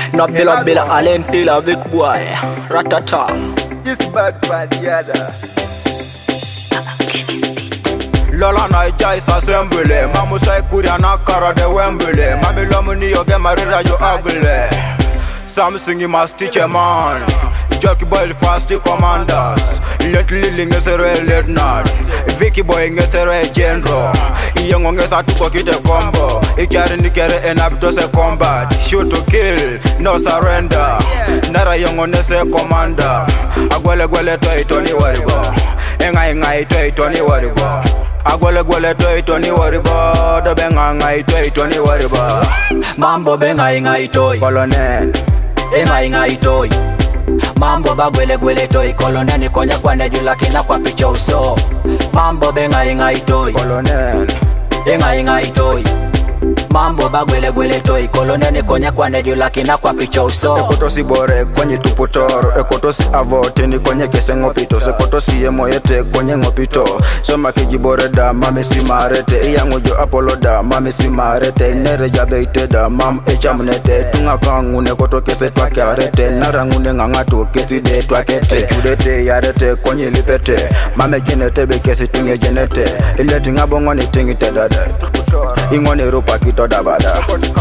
No Bila Alentila Vic boy Ratata. This bad yada. Lola na Jais assembly. Mamu say Kuriana Kara de Wembley. Mami Lomuni yo get married you ugly. Something you must teach a man. Jockey boy fast commanders. Let Lilling is a late night. Vicky boy get a general. Young ngesa tuko kite combo. Ikari nikere en abdose combat. Shoot to kill, no surrender. Nara young onese commander. Agwele toy Tony Waribo. Enga toy Tony Waribo. Agwele toy Tony Waribo. Do benga toy Tony Waribo. Mambo benga toy Colonel. Enga toy. Mambo bagwele toy Colonel ni konya kwa nejula kina kwa picha uso. Mambo benga toy Colonel. Enga toy. Mambo bagwele toy Colonel ni konya kwa nejula kina kwa picha uso. Ekotosi bore kwenye tupotoro. Ekotosi avote ni kwenye kese ngopito. Sekotosi yemoyete kwenye ngopito. Soma kijibore da mami si marete. Iyangujo Apollo da mami si marete. Nere jabeite da mam echamnete. Tunga kangune koto kese twake arete. Narangune ngangatu kesi de twakete. Chudete yarete kwenye lipete. Mame jenete be kesi tunge jenete. Ileti ngabongoni tingi tedade. Ingone rupa kito dabada.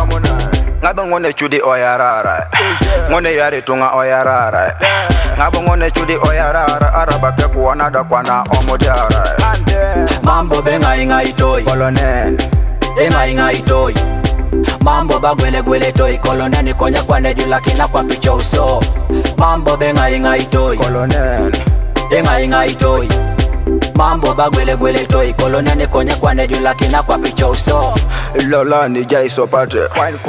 Ngabo ngone chudi oyarara. Ngone yari tunga oyarara. Ngabo ngone chudi oyarara. Araba ke kuwanada kwana omodiara. Mambo benga toy Colonel. Enga toy. Mambo bagwele toy Colonel ni konya kwa nejula kina kwa picha uso. Mambo benga toy Colonel. Enga toy. Mambo bagwele toy Colonel ni konya kwa nejula kina kwa picha uso. Lola ni Jais opate.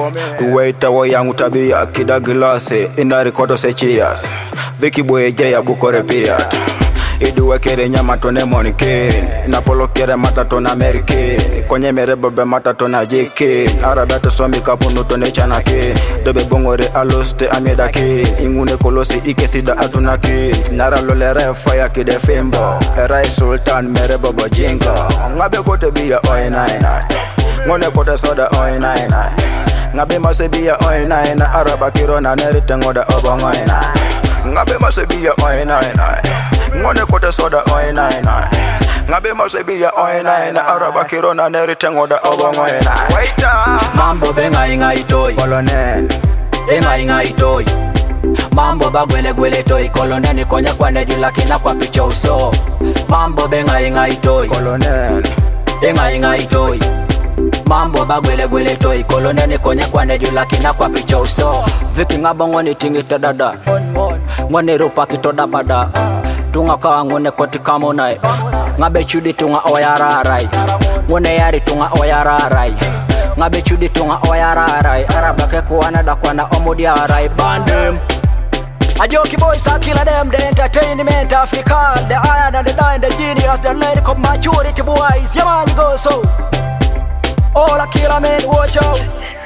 Waita wa yangu tabia kida gilase. Inari koto se cheers. Vicky boy jaya bukore piat. Iduwe kere nyama tone monikin. Napolo kere matatona American. Kwenye merebobe matatona JK. Arabeto somi kapunu tone chanake. Dobe bongore aloste amedake. Ingune kolosi ikesida atunake. Nara lolere faya kide fimbo. Erai sultan merebobo jingo. Ngabe kote biya oinaina. Ngone kote soda oinaina. Ngabe masebiya oinaina. Araba kirona nerite ngoda obongoina. Ngabe masebiya oinaina. Ngone kote soda oinaina. Ngabe masebiya oinaina. Araba kirona nerite ngoda obongoina. Waita. Mambo benga toy Colonel. Enga toy. Mambo bagwele toy Colonel ni konya kwa nejula kina kwa picha uso. Mambo benga toy Colonel. Enga toy. Mambo bagwele toy Colonel ni konya kwa nejula kina kwa picha uso. Viki ngabongo ni tingi tedada. Ngone rupa kito dabada. Tunga kawa ngone koti kamonai. Ngabe chudi tunga oyararai. Ngone yari tunga oyararai. Ngabe chudi tunga oyararai. Arabake kuwanada kwana omodiarai. Bandem Ajoki boys are killing them, the entertainment African, the iron and the dying, the genius, the lyrical maturity boys. Yeah man, you go so. All a killer man, watch out.